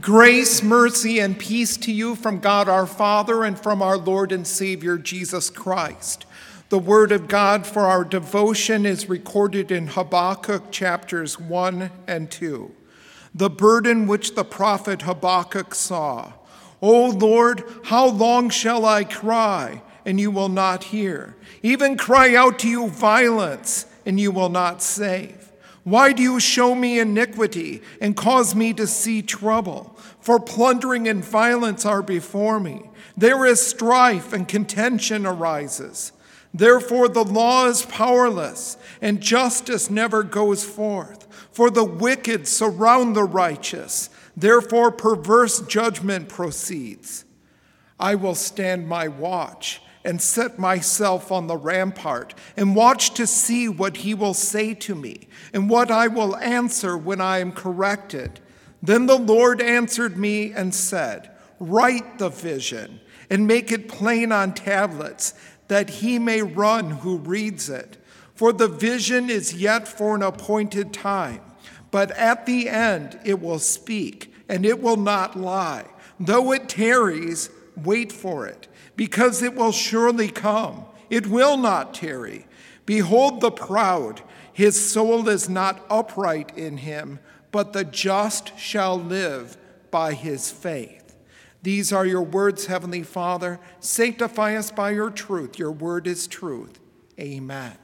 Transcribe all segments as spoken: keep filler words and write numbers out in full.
Grace, mercy, and peace to you from God our Father and from our Lord and Savior Jesus Christ. The word of God for our devotion is recorded in Habakkuk chapters one and two. The burden which the prophet Habakkuk saw. O Lord, how long shall I cry, and you will not hear? Even cry out to you violence, and you will not save. Why do you show me iniquity and cause me to see trouble? For plundering and violence are before me. There is strife and contention arises. Therefore the law is powerless, and justice never goes forth. For the wicked surround the righteous. Therefore perverse judgment proceeds. I will stand my watch and set myself on the rampart, and watch to see what he will say to me, and what I will answer when I am corrected. Then the Lord answered me and said, write the vision, and make it plain on tablets, that he may run who reads it. For the vision is yet for an appointed time, but at the end it will speak, and it will not lie. Though it tarries, wait for it, because it will surely come. It will not tarry. Behold the proud, his soul is not upright in him, but the just shall live by his faith. These are your words, Heavenly Father. Sanctify us by your truth. Your word is truth. Amen.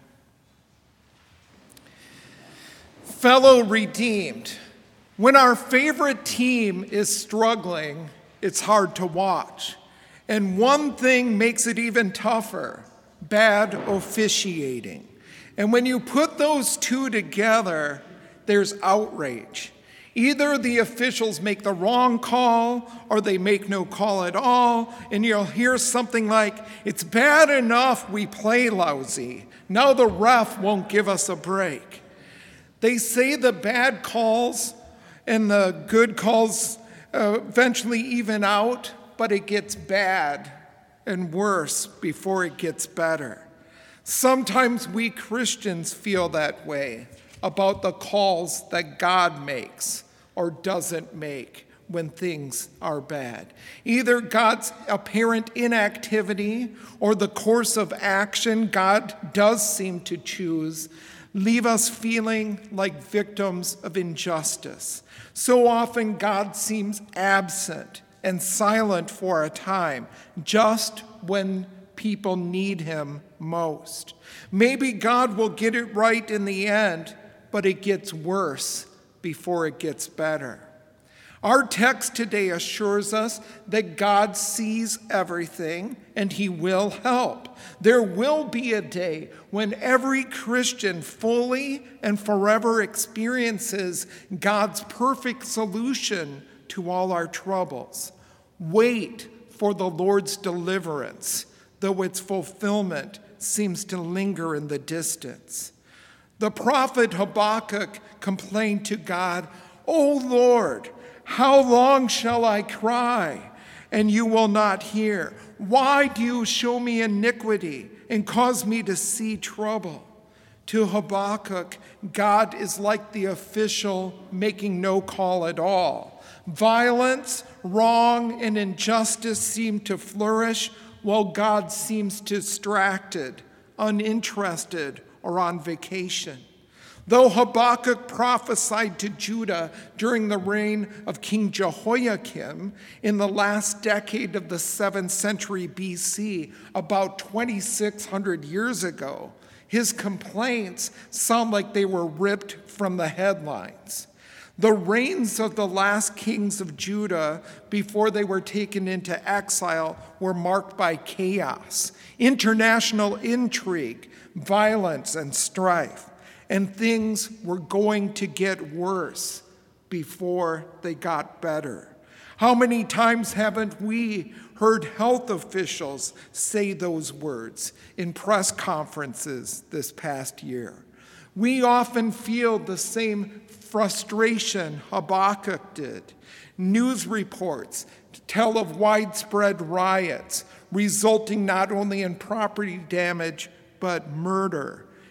Fellow redeemed, when our favorite team is struggling, it's hard to watch. And one thing makes it even tougher: bad officiating. And when you put those two together, there's outrage. Either the officials make the wrong call or they make no call at all, and you'll hear something like, it's bad enough we play lousy. Now the ref won't give us a break. They say the bad calls and the good calls uh, eventually even out, but it gets bad and worse before it gets better. Sometimes we Christians feel that way about the calls that God makes or doesn't make when things are bad. Either God's apparent inactivity or the course of action God does seem to choose leave us feeling like victims of injustice. So often God seems absent and silent for a time, just when people need him most. Maybe God will get it right in the end, but it gets worse before it gets better. Our text today assures us that God sees everything and he will help. There will be a day when every Christian fully and forever experiences God's perfect solution to all our troubles. Wait for the Lord's deliverance, though its fulfillment seems to linger in the distance. The prophet Habakkuk complained to God, O Lord, how long shall I cry, and you will not hear? Why do you show me iniquity and cause me to see trouble? To Habakkuk, God is like the official making no call at all. Violence, wrong, and injustice seem to flourish, while God seems distracted, uninterested, or on vacation. Though Habakkuk prophesied to Judah during the reign of King Jehoiakim in the last decade of the seventh century B C, about twenty-six hundred years ago, his complaints sound like they were ripped from the headlines. The reigns of the last kings of Judah before they were taken into exile were marked by chaos, international intrigue, violence, and strife. And things were going to get worse before they got better. How many times haven't we heard health officials say those words in press conferences this past year? We often feel the same frustration Habakkuk did. News reports tell of widespread riots resulting not only in property damage, but murder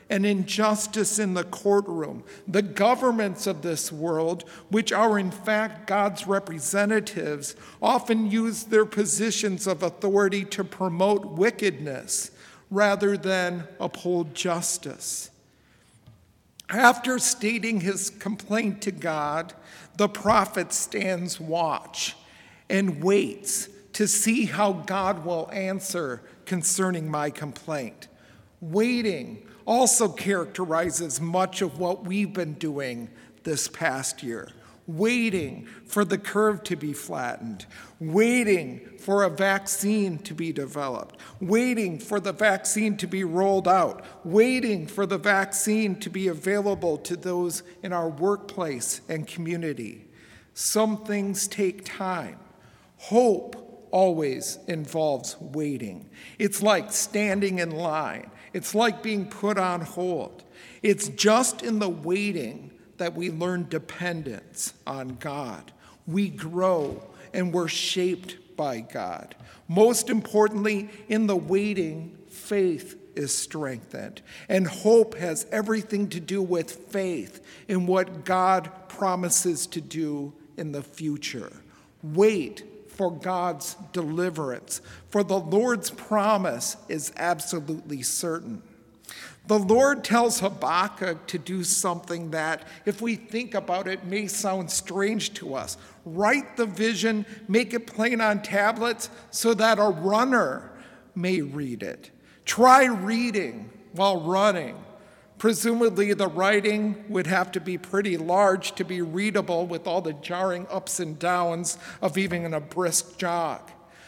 and injustice in the courtroom. The governments of this world, which are in fact God's representatives, often use their positions of authority to promote wickedness rather than uphold justice. After stating his complaint to God, the prophet stands watch and waits to see how God will answer concerning my complaint. Waiting also characterizes much of what we've been doing this past year. Waiting for the curve to be flattened, waiting for a vaccine to be developed, waiting for the vaccine to be rolled out, waiting for the vaccine to be available to those in our workplace and community. Some things take time. Hope always involves waiting. It's like standing in line. It's like being put on hold. It's just in the waiting that we learn dependence on God. We grow and we're shaped by God. Most importantly, in the waiting, faith is strengthened. And hope has everything to do with faith in what God promises to do in the future. Wait for God's deliverance, for the Lord's promise is absolutely certain. The Lord tells Habakkuk to do something that, if we think about it, may sound strange to us. Write the vision, make it plain on tablets so that a runner may read it. Try reading while running. Presumably, the writing would have to be pretty large to be readable with all the jarring ups and downs of even a brisk jog.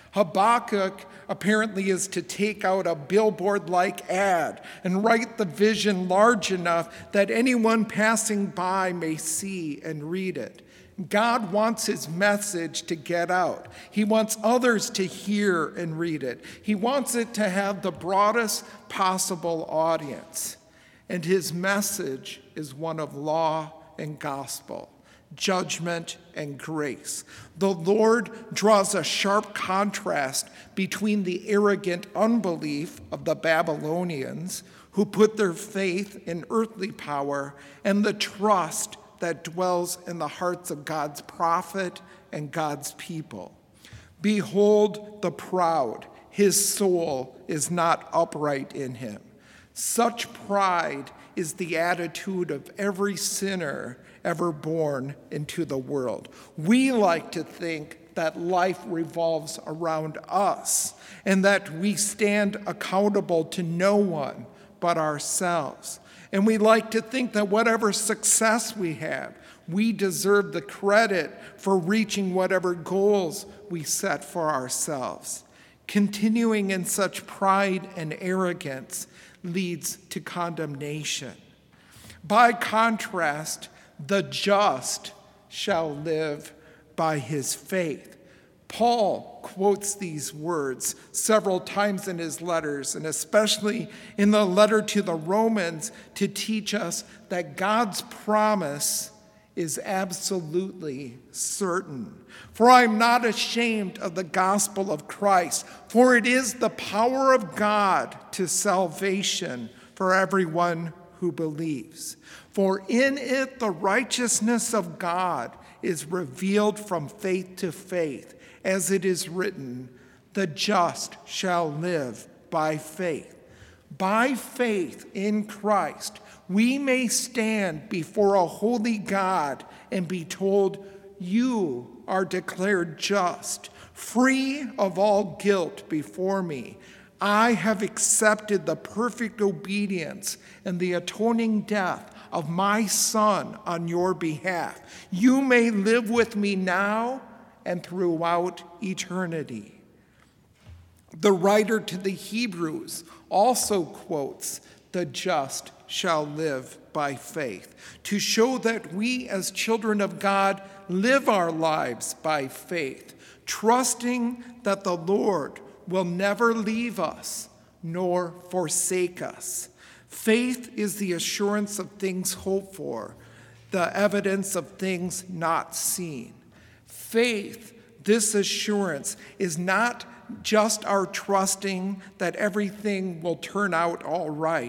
Habakkuk apparently is to take out a billboard-like ad and write the vision large enough that anyone passing by may see and read it. God wants his message to get out. He wants others to hear and read it. He wants it to have the broadest possible audience. And his message is one of law and gospel, judgment and grace. The Lord draws a sharp contrast between the arrogant unbelief of the Babylonians, who put their faith in earthly power, and the trust that dwells in the hearts of God's prophet and God's people. Behold the proud, his soul is not upright in him. Such pride is the attitude of every sinner ever born into the world. We like to think that life revolves around us and that we stand accountable to no one but ourselves. And we like to think that whatever success we have, we deserve the credit for reaching whatever goals we set for ourselves. Continuing in such pride and arrogance leads to condemnation. By contrast, the just shall live by his faith. Paul quotes these words several times in his letters, and especially in the letter to the Romans, to teach us that God's promise is absolutely certain. For I am not ashamed of the gospel of Christ, for it is the power of God to salvation for everyone who believes. For in it the righteousness of God is revealed from faith to faith, as it is written, the just shall live by faith. By faith in Christ, we may stand before a holy God and be told, you are declared just, free of all guilt before me. I have accepted the perfect obedience and the atoning death of my Son on your behalf. You may live with me now and throughout eternity. The writer to the Hebrews also quotes, the just shall live by faith, to show that we as children of God live our lives by faith, trusting that the Lord will never leave us nor forsake us. Faith is the assurance of things hoped for, the evidence of things not seen. Faith, this assurance, is not just our trusting that everything will turn out all right.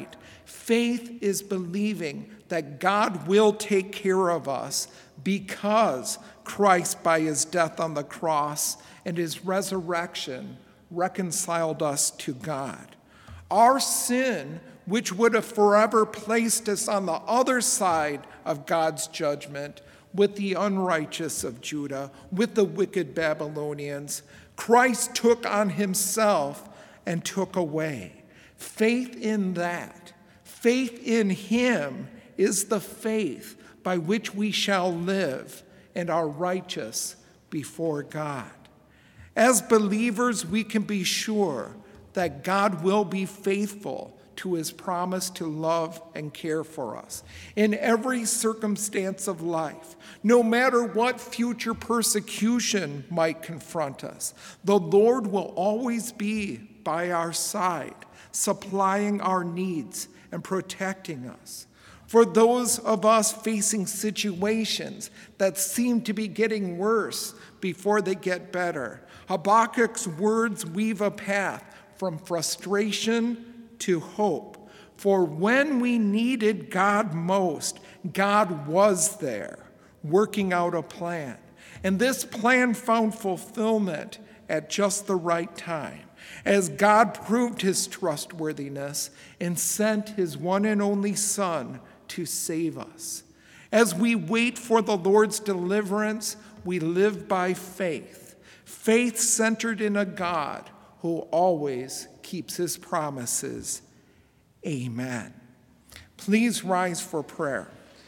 Faith is believing that God will take care of us because Christ, by his death on the cross and his resurrection, reconciled us to God. Our sin, which would have forever placed us on the other side of God's judgment with the unrighteous of Judah, with the wicked Babylonians, Christ took on himself and took away. Faith in that, faith in him, is the faith by which we shall live and are righteous before God. As believers, we can be sure that God will be faithful to his promise to love and care for us in every circumstance of life. No matter what future persecution might confront us, the Lord will always be by our side, supplying our needs and protecting us. For those of us facing situations that seem to be getting worse before they get better, Habakkuk's words weave a path from frustration to hope. For when we needed God most, God was there, working out a plan. And this plan found fulfillment at just the right time, as God proved his trustworthiness and sent his one and only Son to save us. As we wait for the Lord's deliverance, we live by faith, faith centered in a God who always keeps his promises. Amen. Please rise for prayer.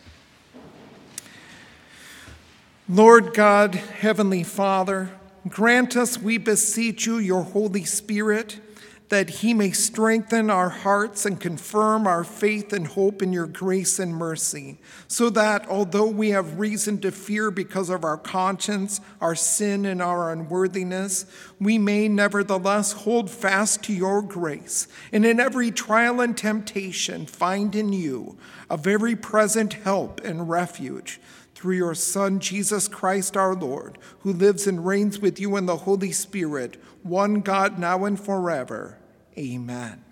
Lord God, Heavenly Father, grant us, we beseech you, your Holy Spirit, that he may strengthen our hearts and confirm our faith and hope in your grace and mercy, so that although we have reason to fear because of our conscience, our sin, and our unworthiness, we may nevertheless hold fast to your grace, and in every trial and temptation find in you a very present help and refuge, through your Son, Jesus Christ our Lord, who lives and reigns with you in the Holy Spirit, one God, now and forever. Amen.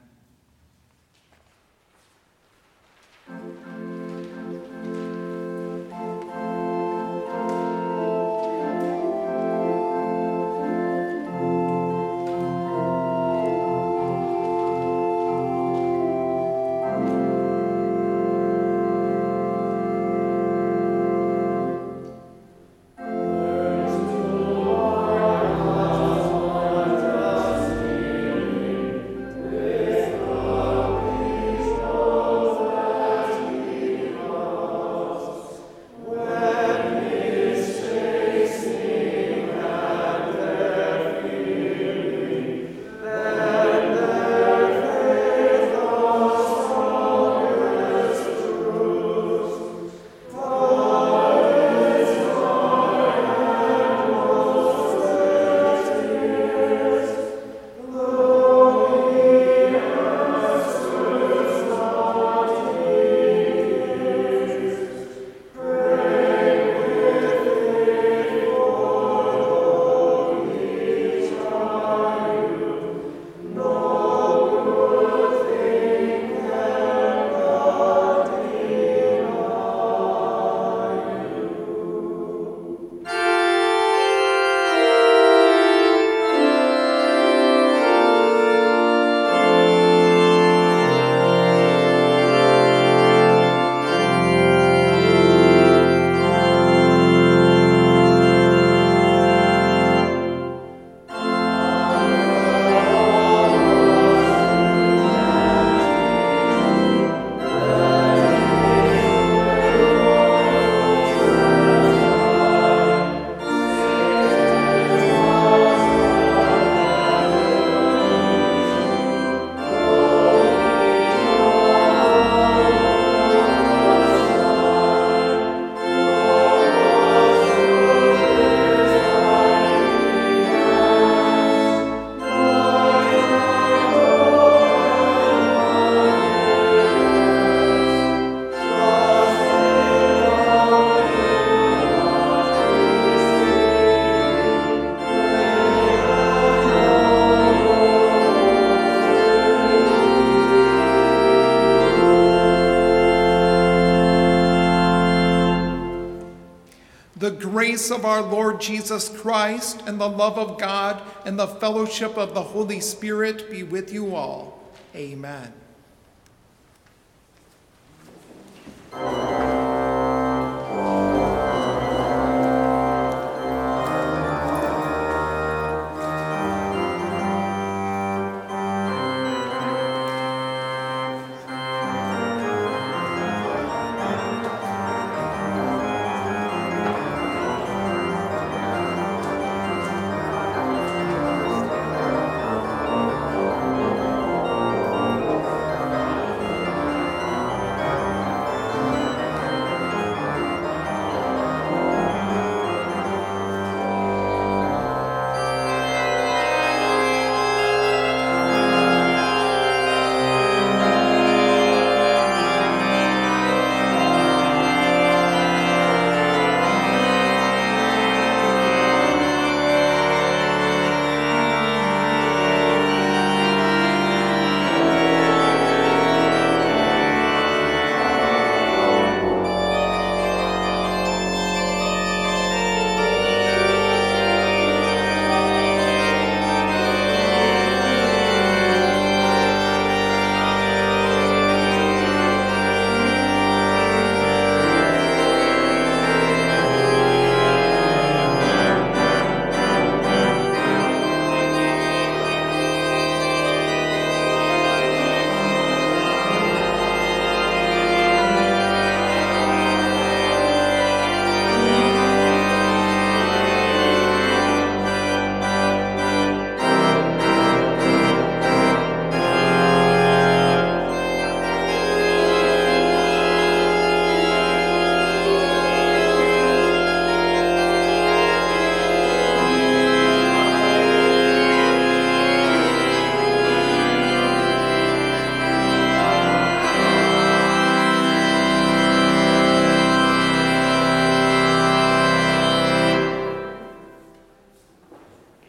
grace of our Lord Jesus Christ and the love of God and the fellowship of the Holy Spirit be with you all. Amen.